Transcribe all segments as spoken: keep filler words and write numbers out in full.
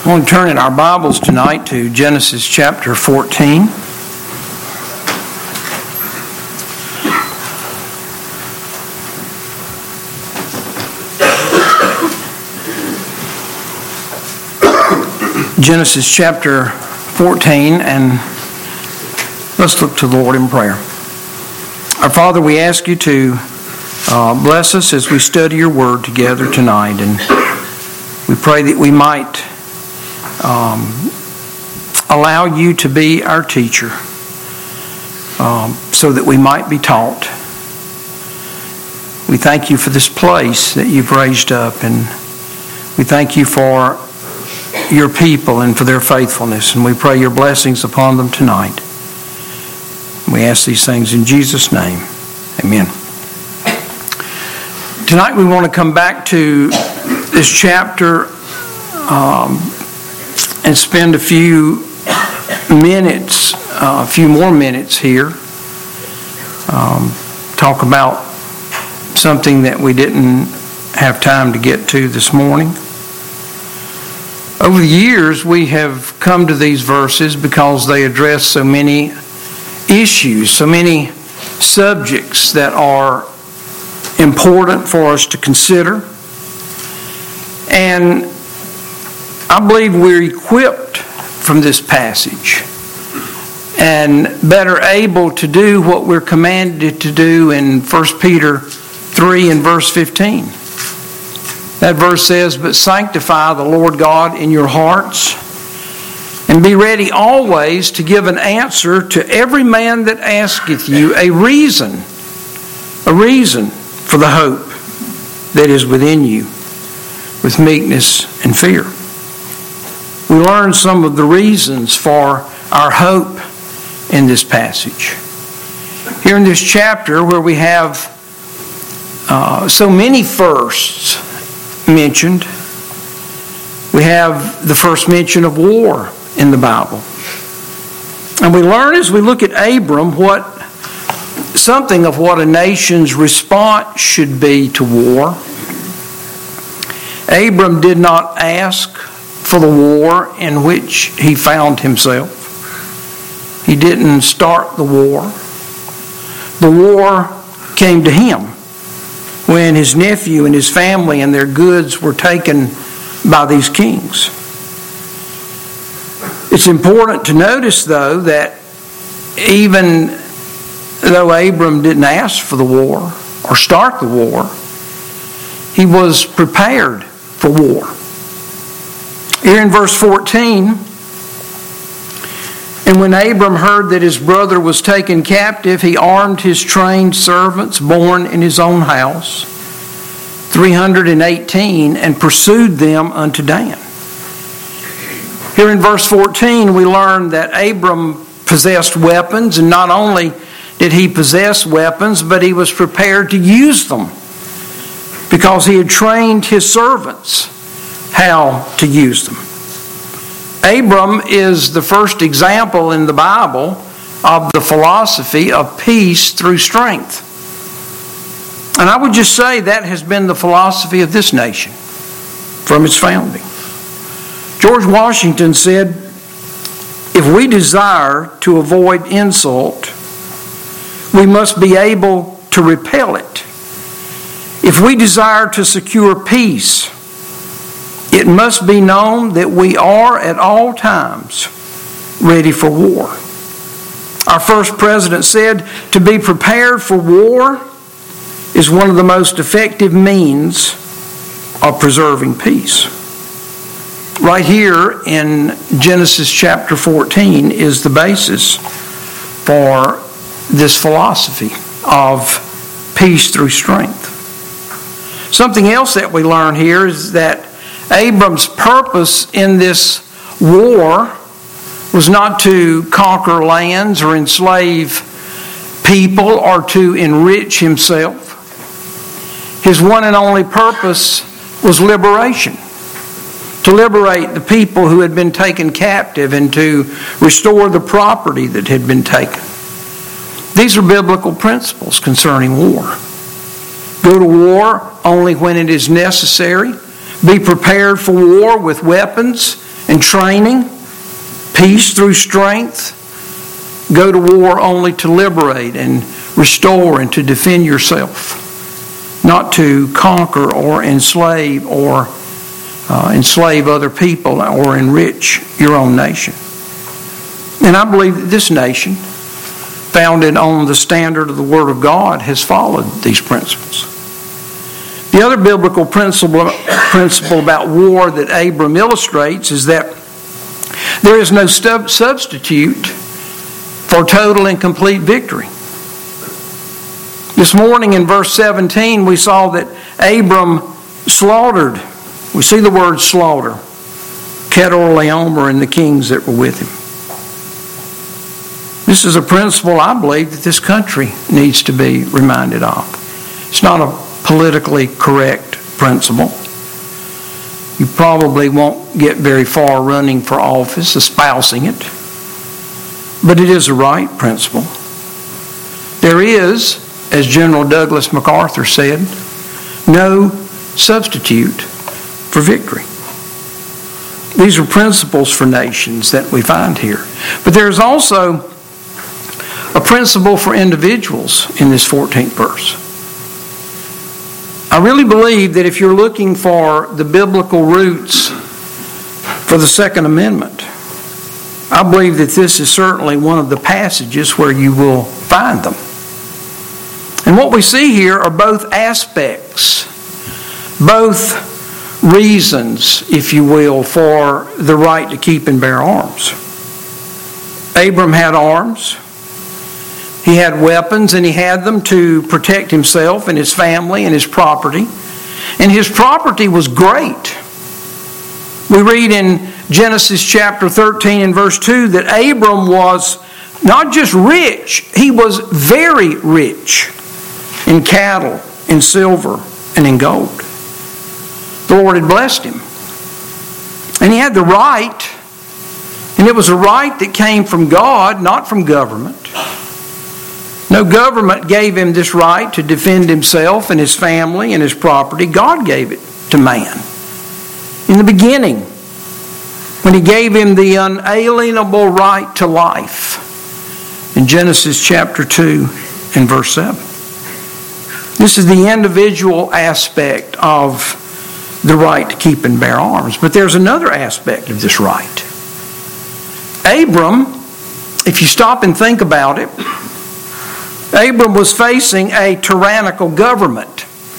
I want to turn in our Bibles tonight to Genesis chapter fourteen. Genesis chapter fourteen, and let's look to the Lord in prayer. Our Father, we ask you to uh, bless us as we study your word together tonight, and we pray that we might Um, allow you to be our teacher, um, so that we might be taught. We thank you for this place that you've raised up, and we thank you for your people and for their faithfulness, and we pray your blessings upon them tonight. We ask these things in Jesus' name. Amen. Tonight we want to come back to this chapter um, and spend a few minutes, uh, a few more minutes here, um, talk about something that we didn't have time to get to this morning. Over the years, we have come to these verses because they address so many issues, so many subjects that are important for us to consider. And I believe we're equipped from this passage and better able to do what we're commanded to do in First Peter three and verse fifteen. That verse says, "But sanctify the Lord God in your hearts, and be ready always to give an answer to every man that asketh you a reason, a reason for the hope that is within you, with meekness and fear." We learn some of the reasons for our hope in this passage. Here in this chapter, where we have uh, so many firsts mentioned, we have the first mention of war in the Bible. And we learn as we look at Abram what something of what a nation's response should be to war. Abram did not ask for the war in which he found himself. He didn't start the war. The war came to him when his nephew and his family and their goods were taken by these kings. It's important to notice, though, that even though Abram didn't ask for the war or start the war, he was prepared for war. Here in verse fourteen, "And when Abram heard that his brother was taken captive, he armed his trained servants born in his own house, three hundred eighteen, and pursued them unto Dan." Here in verse fourteen, we learn that Abram possessed weapons, and not only did he possess weapons, but he was prepared to use them because he had trained his servants how to use them. Abram is the first example in the Bible of the philosophy of peace through strength. And I would just say that has been the philosophy of this nation from its founding. George Washington said, "If we desire to avoid insult, we must be able to repel it. If we desire to secure peace, it must be known that we are at all times ready for war." Our first president said, "To be prepared for war is one of the most effective means of preserving peace." Right here in Genesis chapter fourteen is the basis for this philosophy of peace through strength. Something else that we learn here is that Abram's purpose in this war was not to conquer lands or enslave people or to enrich himself. His one and only purpose was liberation. To liberate the people who had been taken captive and to restore the property that had been taken. These are biblical principles concerning war. Go to war only when it is necessary. Be prepared for war with weapons and training, peace through strength. Go to war only to liberate and restore and to defend yourself, not to conquer or enslave or uh, enslave other people or enrich your own nation. And I believe that this nation, founded on the standard of the Word of God, has followed these principles. The other biblical principle, principle about war that Abram illustrates is that there is no stub- substitute for total and complete victory. This morning in verse seventeen, we saw that Abram slaughtered. We see the word slaughter. Kedorlaomer and the kings that were with him. This is a principle I believe that this country needs to be reminded of. It's not a politically correct principle. You probably won't get very far running for office, espousing it. But it is a right principle. There is, as General Douglas MacArthur said, no substitute for victory. These are principles for nations that we find here. But there is also a principle for individuals in this fourteenth verse. I really believe that if you're looking for the biblical roots for the Second Amendment, I believe that this is certainly one of the passages where you will find them. And what we see here are both aspects, both reasons, if you will, for the right to keep and bear arms. Abram had arms. He had weapons, and he had them to protect himself and his family and his property. And his property was great. We read in Genesis chapter thirteen and verse two that Abram was not just rich, he was very rich in cattle, in silver, and in gold. The Lord had blessed him. And he had the right, and it was a right that came from God, not from government. No government gave him this right to defend himself and his family and his property. God gave it to man. In the beginning, when he gave him the unalienable right to life, in Genesis chapter two and verse seven. This is the individual aspect of the right to keep and bear arms. But there's another aspect of this right. Abram, if you stop and think about it, Abram was facing a tyrannical government.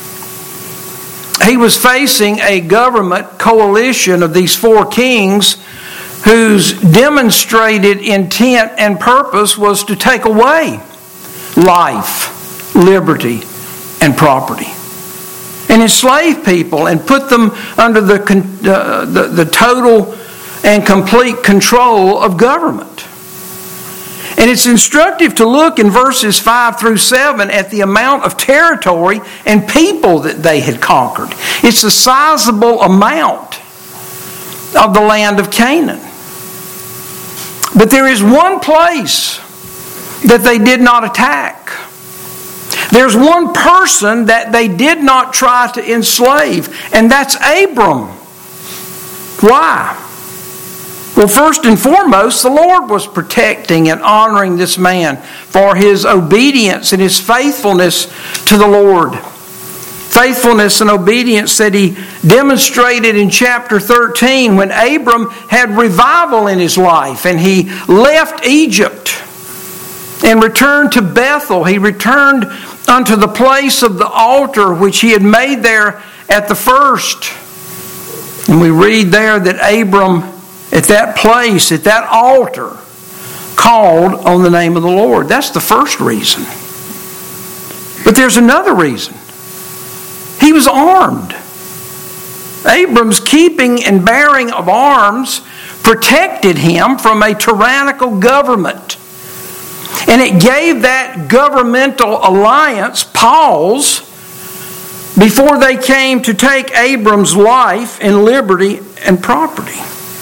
He was facing a government coalition of these four kings whose demonstrated intent and purpose was to take away life, liberty, and property, and enslave people and put them under the, uh, the, the total and complete control of government. And it's instructive to look in verses five through seven at the amount of territory and people that they had conquered. It's a sizable amount of the land of Canaan. But there is one place that they did not attack. There's one person that they did not try to enslave, and that's Abram. Why? Well, first and foremost, the Lord was protecting and honoring this man for his obedience and his faithfulness to the Lord. Faithfulness and obedience that he demonstrated in chapter thirteen when Abram had revival in his life and he left Egypt and returned to Bethel. He returned unto the place of the altar which he had made there at the first. And we read there that Abram, at that place, at that altar, called on the name of the Lord. That's the first reason. But there's another reason. He was armed. Abram's keeping and bearing of arms protected him from a tyrannical government. And it gave that governmental alliance pause before they came to take Abram's life and liberty and property.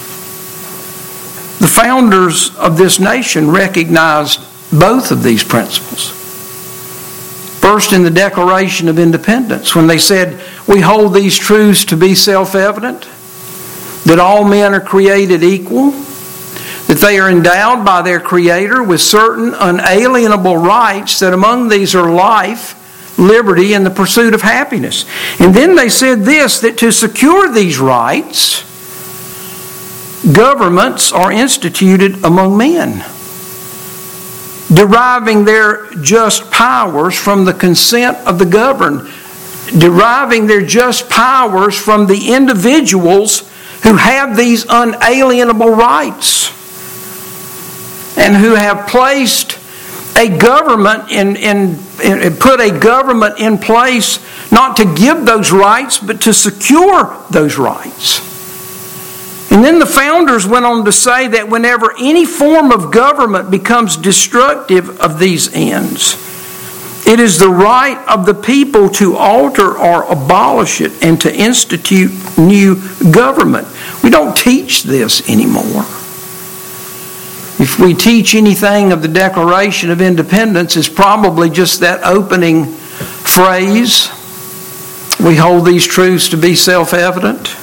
The founders of this nation recognized both of these principles. First, in the Declaration of Independence, when they said, "We hold these truths to be self-evident, that all men are created equal, that they are endowed by their Creator with certain unalienable rights, that among these are life, liberty, and the pursuit of happiness. And then they said this, that to secure these rights, governments are instituted among men, deriving their just powers from the consent of the governed, deriving their just powers from the individuals who have these unalienable rights and who have placed a government in, in, in put a government in place not to give those rights but to secure those rights. And then the founders went on to say that whenever any form of government becomes destructive of these ends, it is the right of the people to alter or abolish it and to institute new government. We don't teach this anymore. If we teach anything of the Declaration of Independence, it's probably just that opening phrase. We hold these truths to be self-evident.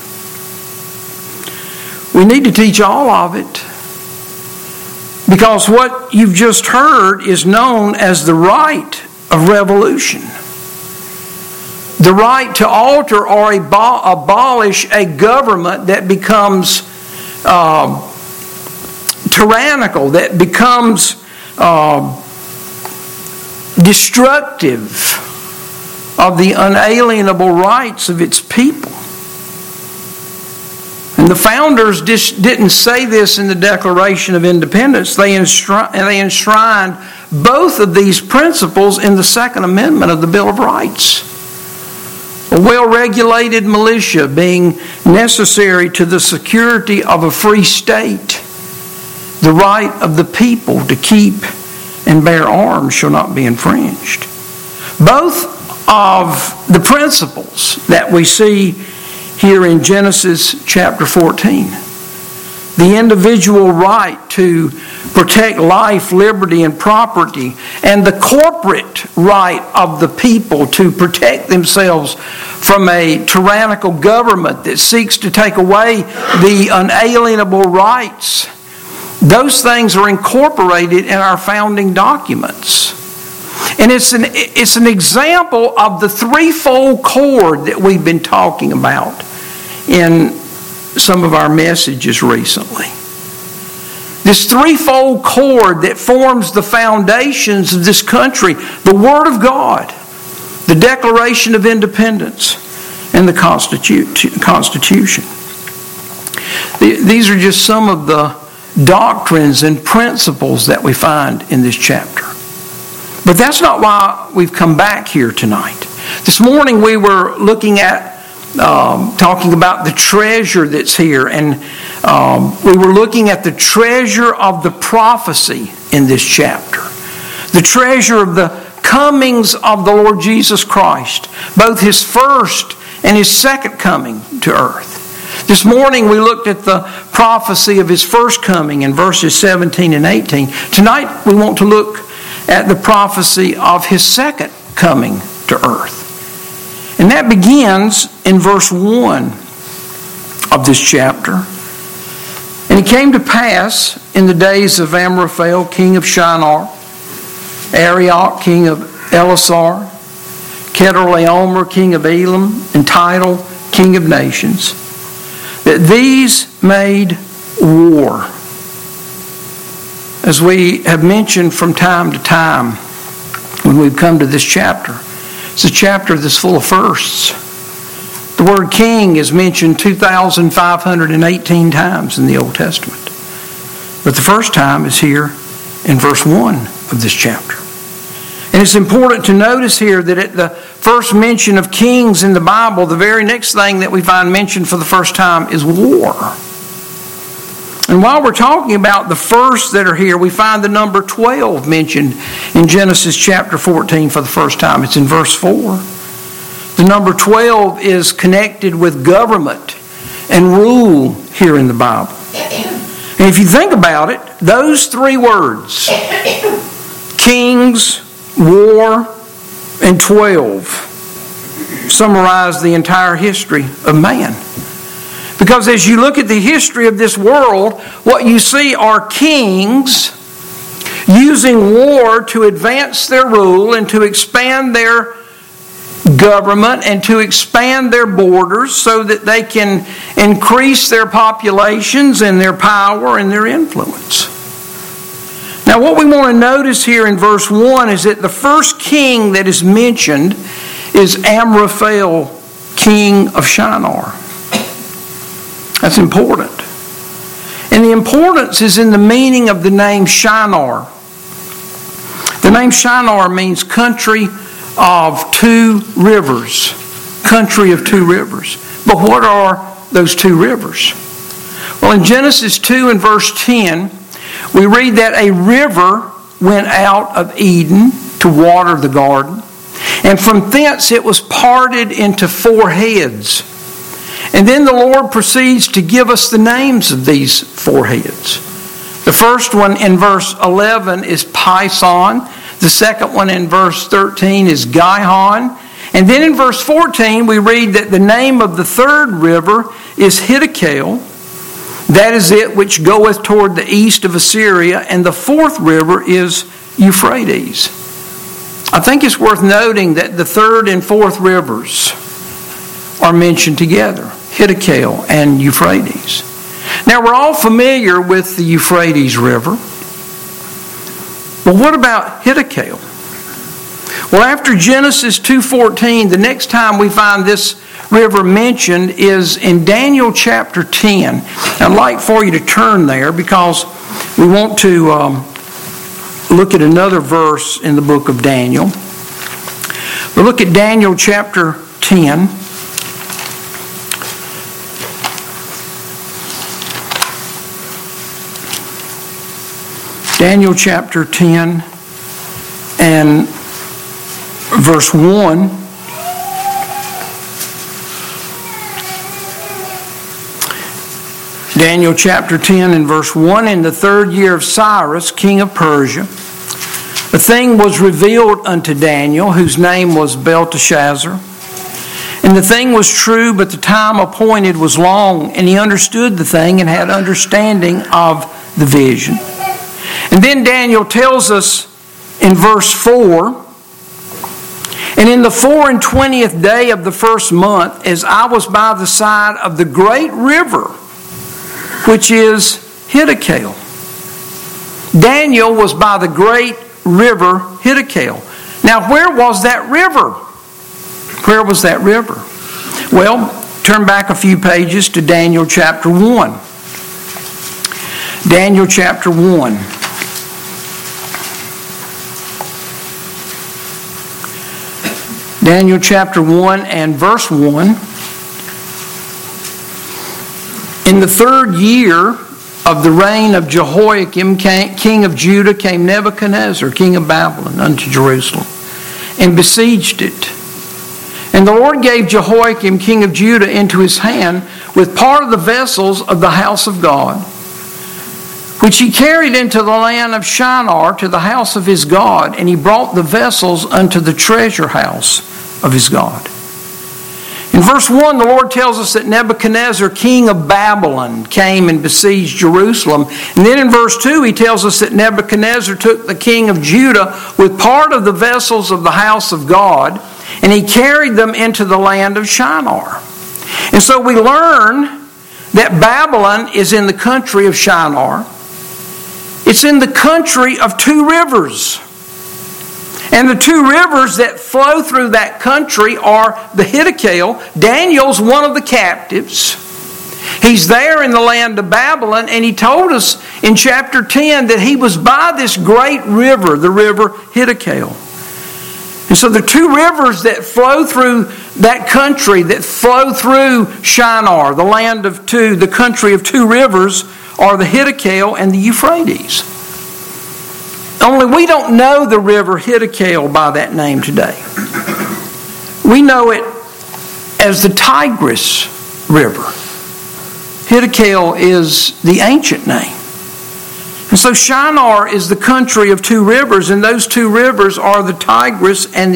We need to teach all of it, because what you've just heard is known as the right of revolution. The right to alter or abolish a government that becomes uh, tyrannical, that becomes uh, destructive of the unalienable rights of its people. And the founders just didn't say this in the Declaration of Independence. They enshrined, they enshrined both of these principles in the Second Amendment of the Bill of Rights. A well-regulated militia being necessary to the security of a free state. The right of the people to keep and bear arms shall not be infringed. Both of the principles that we see here in Genesis chapter fourteen. The individual right to protect life, liberty, and property, and the corporate right of the people to protect themselves from a tyrannical government that seeks to take away the unalienable rights. Those things are incorporated in our founding documents. And it's an, it's an example of the threefold cord that we've been talking about in some of our messages recently. This threefold cord that forms the foundations of this country: the Word of God, the Declaration of Independence, and the Constitution. These are just some of the doctrines and principles that we find in this chapter. But that's not why we've come back here tonight. This morning we were looking at Um, talking about the treasure that's here, and um, we were looking at the treasure of the prophecy in this chapter, the treasure of the comings of the Lord Jesus Christ, both His first and His second coming to earth. This morning we looked at the prophecy of His first coming in verses seventeen and eighteen. Tonight we want to look at the prophecy of His second coming to earth. And that begins in verse one of this chapter. And it came to pass in the days of Amraphel, king of Shinar, Arioch, king of Elasar, Chedorlaomer, king of Elam, and Tidal, king of nations, that these made war. As we have mentioned from time to time when we've come to this chapter, it's a chapter that's full of firsts. The word king is mentioned two thousand five hundred eighteen times in the Old Testament. But the first time is here in verse one of this chapter. And it's important to notice here that at the first mention of kings in the Bible, the very next thing that we find mentioned for the first time is war. And while we're talking about the first that are here, we find the number twelve mentioned in Genesis chapter fourteen for the first time. It's in verse four. The number twelve is connected with government and rule here in the Bible. And if you think about it, those three words, kings, war, and twelve, summarize the entire history of man. Because as you look at the history of this world, what you see are kings using war to advance their rule and to expand their government and to expand their borders so that they can increase their populations and their power and their influence. Now, what we want to notice here in verse one is that the first king that is mentioned is Amraphel, king of Shinar. That's important. And the importance is in the meaning of the name Shinar. The name Shinar means country of two rivers. Country of two rivers. But what are those two rivers? Well, in Genesis two and verse ten, we read that a river went out of Eden to water the garden, and from thence it was parted into four heads. And then the Lord proceeds to give us the names of these four heads. The first one in verse eleven is Pison. The second one in verse thirteen is Gihon. And then in verse fourteen we read that the name of the third river is Hiddekel. That is it which goeth toward the east of Assyria. And the fourth river is Euphrates. I think it's worth noting that the third and fourth rivers are mentioned together. Hiddekel and Euphrates. Now we're all familiar with the Euphrates River. But what about Hiddekel? Well, after Genesis two fourteen, the next time we find this river mentioned is in Daniel chapter ten. I'd like for you to turn there because we want to um, look at another verse in the book of Daniel. We'll look at Daniel chapter ten. Daniel chapter ten and verse one. Daniel chapter ten and verse one. In the third year of Cyrus, king of Persia, a thing was revealed unto Daniel, whose name was Belteshazzar. And the thing was true, but the time appointed was long, and he understood the thing and had understanding of the vision. And then Daniel tells us in verse four, and in the four and twentieth day of the first month, as I was by the side of the great river, which is Hiddekel. Daniel was by the great river Hiddekel. Now, where was that river? Where was that river? Well, turn back a few pages to Daniel chapter one. Daniel chapter one. Daniel chapter one and verse one. In the third year of the reign of Jehoiakim, king of Judah, came Nebuchadnezzar, king of Babylon, unto Jerusalem, and besieged it. And the Lord gave Jehoiakim, king of Judah, into his hand with part of the vessels of the house of God, which he carried into the land of Shinar to the house of his God, and he brought the vessels unto the treasure house of his God. In verse one, the Lord tells us that Nebuchadnezzar, king of Babylon, came and besieged Jerusalem. And then in verse two, he tells us that Nebuchadnezzar took the king of Judah with part of the vessels of the house of God, and he carried them into the land of Shinar. And so we learn that Babylon is in the country of Shinar. It's in the country of two rivers. And the two rivers that flow through that country are the Hiddekel. Daniel's one of the captives. He's there in the land of Babylon, and he told us in chapter ten that he was by this great river, the river Hiddekel. And so the two rivers that flow through that country, that flow through Shinar, the land of two, the country of two rivers, are the Hiddekel and the Euphrates. Only we don't know the river Hiddekel by that name today. We know it as the Tigris River. Hiddekel is the ancient name. And so Shinar is the country of two rivers, and those two rivers are the Tigris and the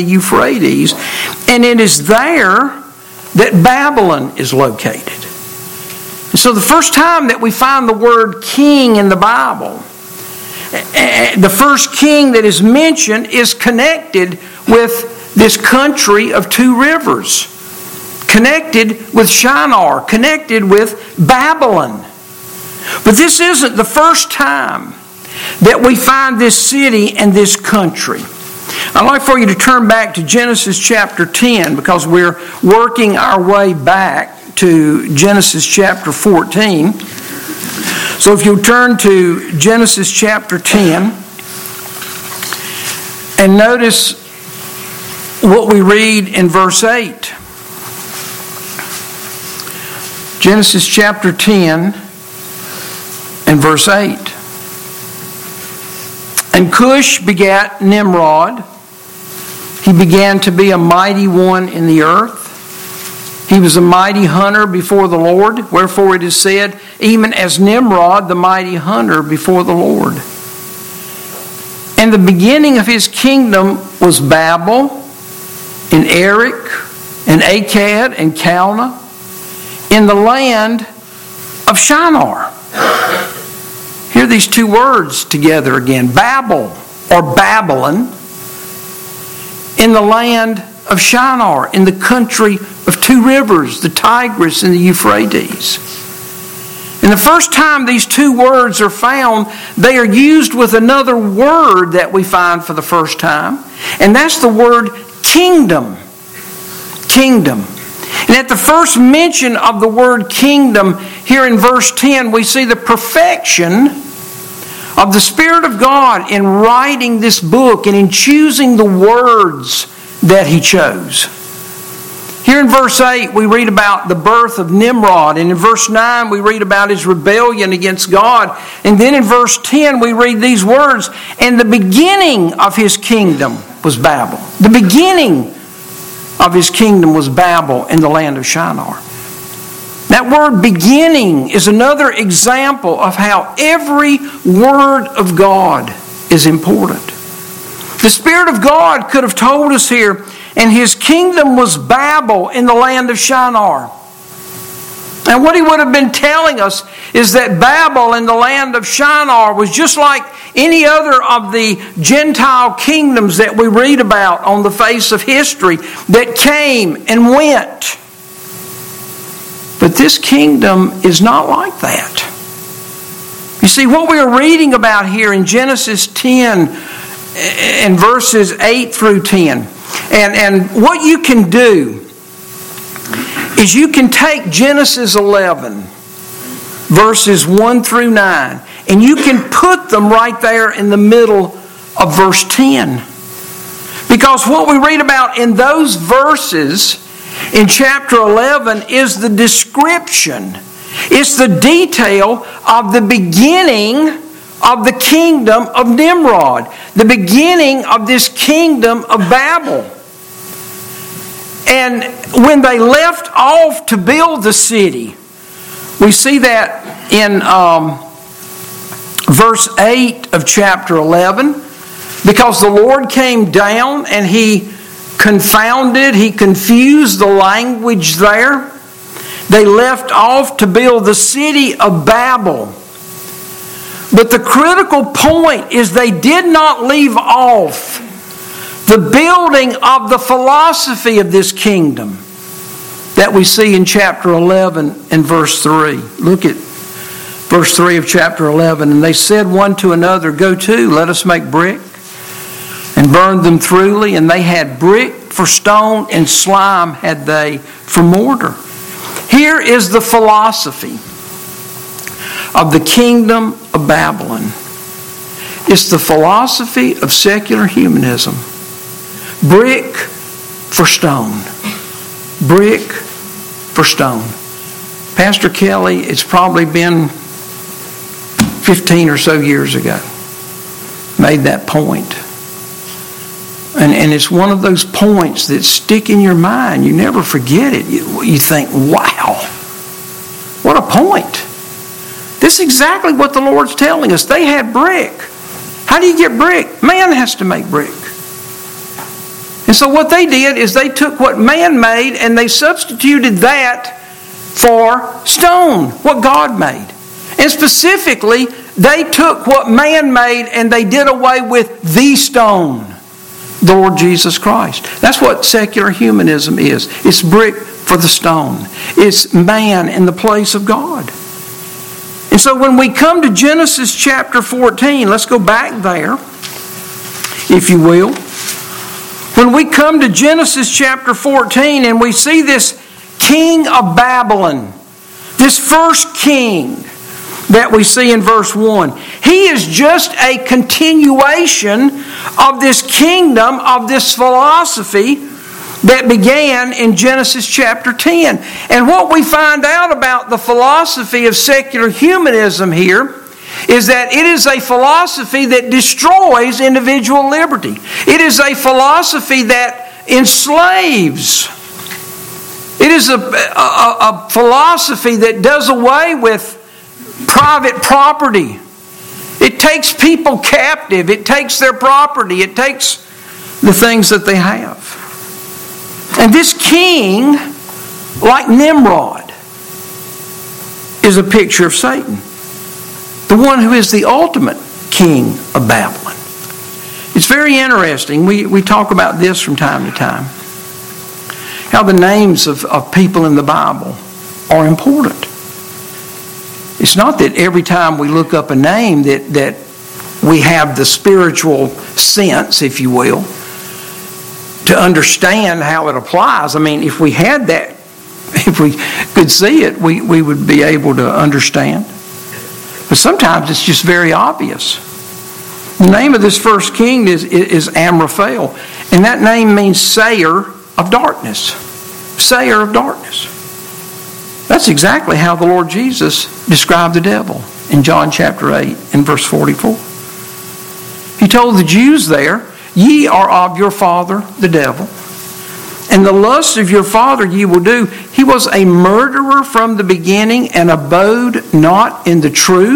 Euphrates. And it is there that Babylon is located. So the first time that we find the word king in the Bible, the first king that is mentioned is connected with this country of two rivers, connected with Shinar, connected with Babylon. But this isn't the first time that we find this city and this country. I'd like for you to turn back to Genesis chapter ten, because we're working our way back to Genesis chapter fourteen. So if you'll turn to Genesis chapter ten and notice what we read in verse eight. Genesis chapter ten and verse eight. And Cush begat Nimrod. He began to be a mighty one in the earth. He was a mighty hunter before the Lord. Wherefore it is said, even as Nimrod, the mighty hunter before the Lord. And the beginning of his kingdom was Babel, and Erech, and Akkad, and Calneh, in the land of Shinar. Hear these two words together again. Babel, or Babylon, in the land of Shinar, in the country of two rivers, the Tigris and the Euphrates. And the first time these two words are found, they are used with another word that we find for the first time, and that's the word kingdom. Kingdom. And at the first mention of the word kingdom, here in verse ten, we see the perfection of the Spirit of God in writing this book and in choosing the words that He chose. Here in verse eight, we read about the birth of Nimrod. And in verse nine, we read about his rebellion against God. And then in verse ten, we read these words, and the beginning of his kingdom was Babel. The beginning of his kingdom was Babel in the land of Shinar. That word beginning is another example of how every word of God is important. The Spirit of God could have told us here, and his kingdom was Babel in the land of Shinar. And what he would have been telling us is that Babel in the land of Shinar was just like any other of the Gentile kingdoms that we read about on the face of history that came and went. But this kingdom is not like that. You see, what we are reading about here in Genesis ten and verses eight through ten, and, and what you can do is you can take Genesis eleven, verses one through nine, and you can put them right there in the middle of verse ten. Because what we read about in those verses in chapter eleven is the description. It's the detail of the beginning of the kingdom of Nimrod. The beginning of this kingdom of Babel. And when they left off to build the city, we see that in um, verse eight of chapter eleven. Because the Lord came down and He confounded, He confused the language there. They left off to build the city of Babel. But the critical point is they did not leave off the building of the philosophy of this kingdom that we see in chapter eleven and verse three. Look at verse three of chapter eleven. And they said one to another, go to, let us make brick, and burned them thoroughly. And they had brick for stone, and slime had they for mortar. Here is the philosophy of the kingdom of Babylon. It's the philosophy of secular humanism. Brick for stone. Brick for stone. Pastor Kelly, it's probably been fifteen or so years ago, made that point. And, and it's one of those points that stick in your mind. You never forget it. You, you think, wow, what a point. This is exactly what the Lord's telling us. They had brick. How do you get brick? Man has to make brick. And so what they did is they took what man made and they substituted that for stone, what God made. And specifically, they took what man made and they did away with the stone, the Lord Jesus Christ. That's what secular humanism is. It's brick for the stone. It's man in the place of God. And so when we come to Genesis chapter fourteen, let's go back there, if you will. When we come to Genesis chapter fourteen and we see this king of Babylon, this first king that we see in verse one, he is just a continuation of this kingdom, of this philosophy that began in Genesis chapter ten. And what we find out about the philosophy of secular humanism here is that it is a philosophy that destroys individual liberty. It is a philosophy that enslaves. It is a, a, a philosophy that does away with private property. It takes people captive. It takes their property. It takes the things that they have. And this king, like Nimrod, is a picture of Satan, the one who is the ultimate king of Babylon. It's very interesting. We, we talk about this from time to time, how the names of, of people in the Bible are important. It's not that every time we look up a name that, that we have the spiritual sense, if you will, to understand how it applies. I mean, if we had that, if we could see it, we, we would be able to understand. But sometimes it's just very obvious. The name of this first king is, is Amraphel, and that name means sayer of darkness. Sayer of darkness. That's exactly how the Lord Jesus described the devil in John chapter eight and verse forty-four. He told the Jews there, "Ye are of your father the devil, and the lust of your father ye will do. He was a murderer from the beginning and abode not in the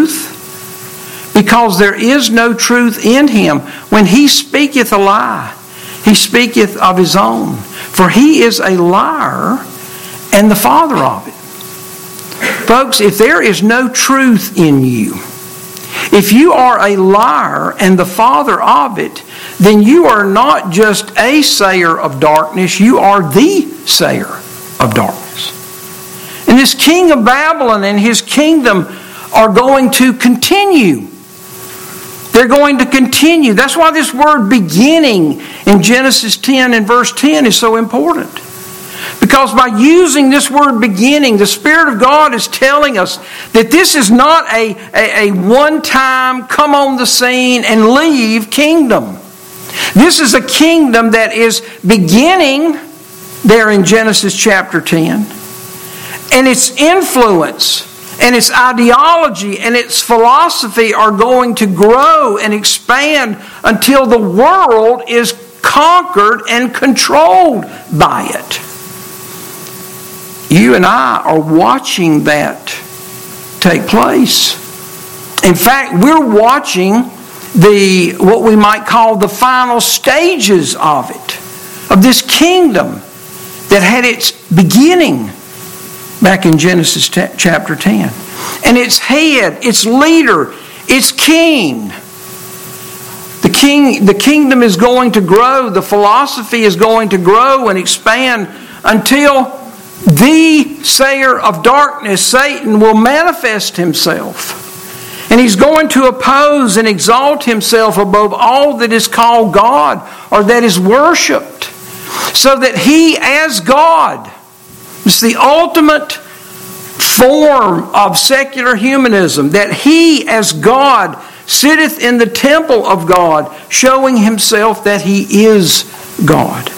truth, because there is no truth in him. When he speaketh a lie, he speaketh of his own, for he is a liar and the father of it." Folks, if there is no truth in you, if you are a liar and the father of it, then you are not just a sayer of darkness, you are the sayer of darkness. And this king of Babylon and his kingdom are going to continue. They're going to continue. That's why this word beginning in Genesis ten and verse ten is so important. Because by using this word beginning, the Spirit of God is telling us that this is not a, a, a one-time come on the scene and leave kingdom. This is a kingdom that is beginning there in Genesis chapter ten. And its influence and its ideology and its philosophy are going to grow and expand until the world is conquered and controlled by it. You and I are watching that take place. In fact, we're watching the what we might call the final stages of it, of this kingdom that had its beginning back in Genesis chapter ten. And its head, its leader, its king. The king, the kingdom is going to grow, the philosophy is going to grow and expand until the sayer of darkness, Satan, will manifest himself. And he's going to oppose and exalt himself above all that is called God or that is worshipped. So that he as God, it's the ultimate form of secular humanism, that he as God sitteth in the temple of God, showing himself that he is God.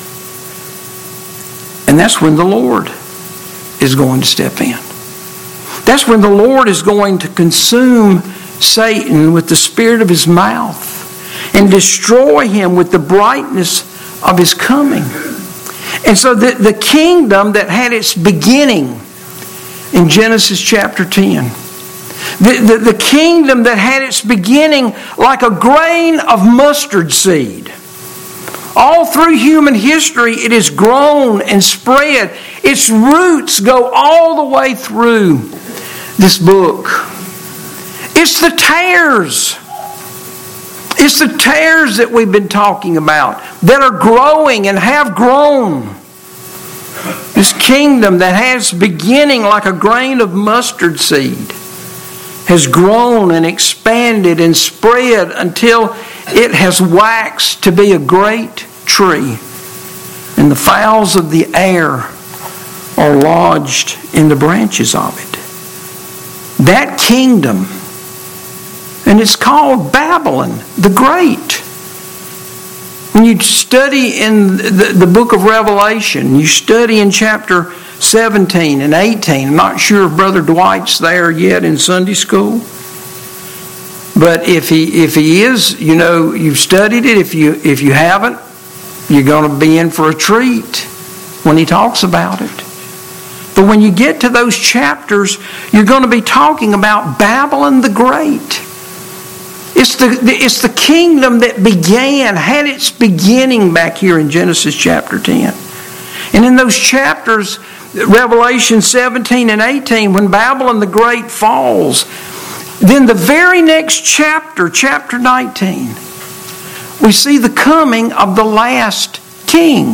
And that's when the Lord is going to step in. That's when the Lord is going to consume Satan with the spirit of his mouth and destroy him with the brightness of his coming. And so the, the kingdom that had its beginning in Genesis chapter ten, the, the, the kingdom that had its beginning like a grain of mustard seed, All through human history, it has grown and spread. Its roots go all the way through this book. It's the tares. It's the tares that we've been talking about that are growing and have grown. This kingdom that has beginning like a grain of mustard seed has grown and expanded and spread until it has waxed to be a great tree. And the fowls of the air are lodged in the branches of it. That kingdom, and it's called Babylon the Great. When you study in the, the book of Revelation, you study in chapter seventeen and eighteen. I'm not sure if Brother Dwight's there yet in Sunday school. But if he if he is, you know, you've studied it. If you if you haven't, you're going to be in for a treat when he talks about it. But when you get to those chapters, you're going to be talking about Babylon the Great. It's the, it's the kingdom that began, had its beginning back here in Genesis chapter ten. And in those chapters, Revelation seventeen and eighteen, when Babylon the Great falls, then the very next chapter, chapter nineteen, we see the coming of the last king.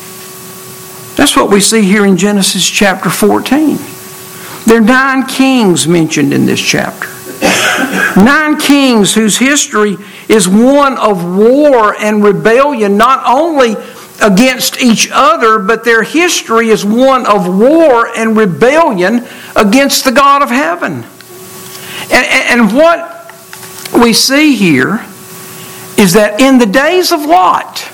That's what we see here in Genesis chapter fourteen. There are nine kings mentioned in this chapter. Nine kings whose history is one of war and rebellion, not only against each other, but their history is one of war and rebellion against the God of heaven. And, and what we see here is that in the days of Lot,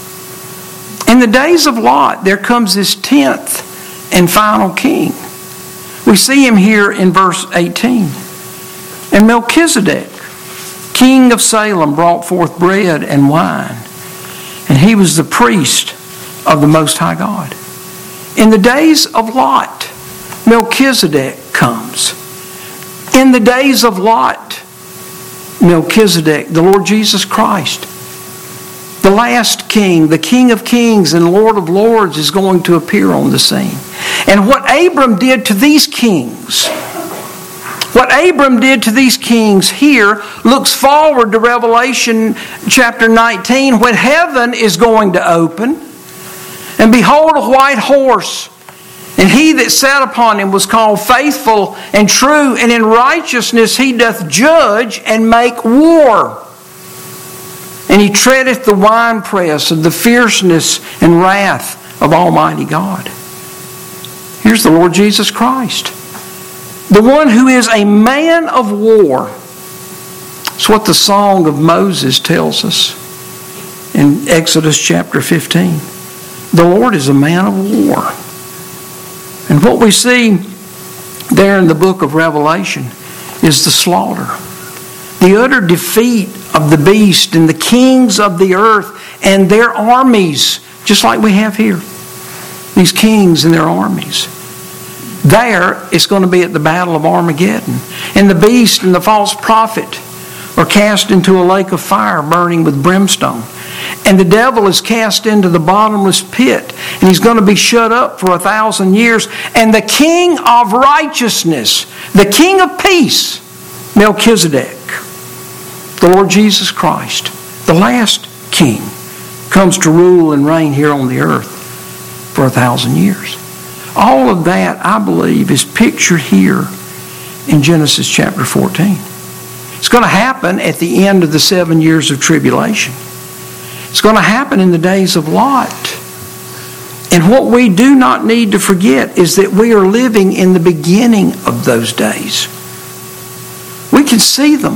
in the days of Lot, there comes this tenth and final king. We see him here in verse eighteen. And Melchizedek, king of Salem, brought forth bread and wine. And he was the priest of the Most High God. In the days of Lot, Melchizedek comes. In the days of Lot, Melchizedek, the Lord Jesus Christ, the last king, the King of Kings and Lord of Lords, is going to appear on the scene. And what Abram did to these kings, what Abram did to these kings here looks forward to Revelation chapter nineteen, when heaven is going to open. And behold, a white horse. And he that sat upon him was called Faithful and True. And in righteousness he doth judge and make war. And he treadeth the winepress of the fierceness and wrath of Almighty God. Here's the Lord Jesus Christ, the one who is a man of war. It's what the Song of Moses tells us in Exodus chapter fifteen. The Lord is a man of war. And what we see there in the book of Revelation is the slaughter, the utter defeat of the beast and the kings of the earth and their armies, just like we have here. These kings and their armies. There, it's going to be at the battle of Armageddon. And the beast and the false prophet are cast into a lake of fire burning with brimstone. And the devil is cast into the bottomless pit. And he's going to be shut up for a thousand years. And the king of righteousness, the king of peace, Melchizedek, the Lord Jesus Christ, the last king, comes to rule and reign here on the earth for a thousand years. All of that, I believe, is pictured here in Genesis chapter fourteen. It's going to happen at the end of the seven years of tribulation. It's going to happen in the days of Lot. And what we do not need to forget is that we are living in the beginning of those days. We can see them.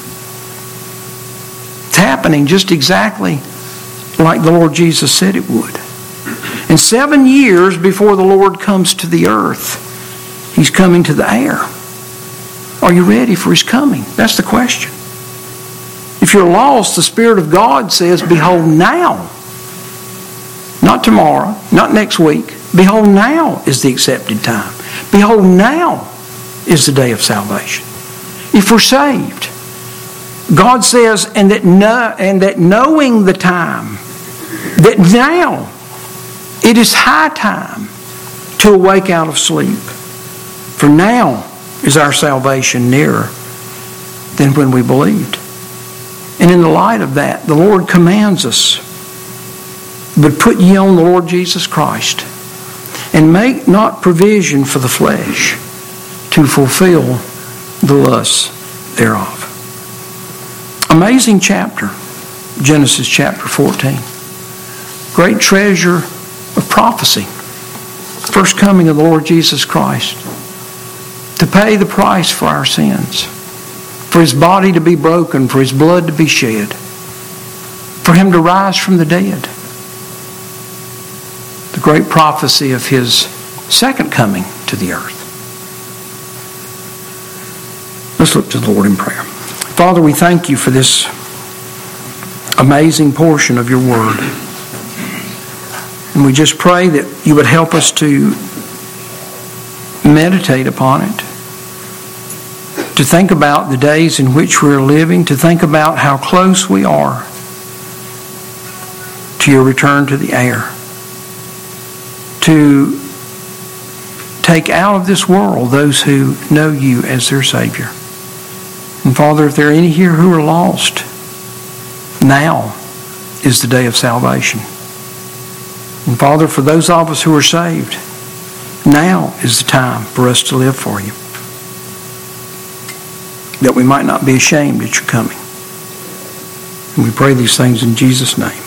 It's happening just exactly like the Lord Jesus said it would. And seven years before the Lord comes to the earth, He's coming to the air. Are you ready for His coming? That's the question. If you're lost, the Spirit of God says, behold now. Not tomorrow, not next week. Behold now is the accepted time. Behold now is the day of salvation. If we're saved, God says, and that, no, and that knowing the time, that now it is high time to awake out of sleep. For now is our salvation nearer than when we believed. And in the light of that, the Lord commands us, but put ye on the Lord Jesus Christ, and make not provision for the flesh to fulfill the lusts thereof. Amazing chapter, Genesis chapter fourteen. Great treasure of prophecy. First coming of the Lord Jesus Christ to pay the price for our sins, for His body to be broken, for His blood to be shed, for Him to rise from the dead. The great prophecy of His second coming to the earth. Let's look to the Lord in prayer. Father, we thank You for this amazing portion of Your Word. And we just pray that You would help us to meditate upon it, to think about the days in which we're living, to think about how close we are to Your return to the air, to take out of this world those who know You as their Savior. And Father, if there are any here who are lost, now is the day of salvation. And Father, for those of us who are saved, now is the time for us to live for You, that we might not be ashamed at Your coming. And we pray these things in Jesus' name.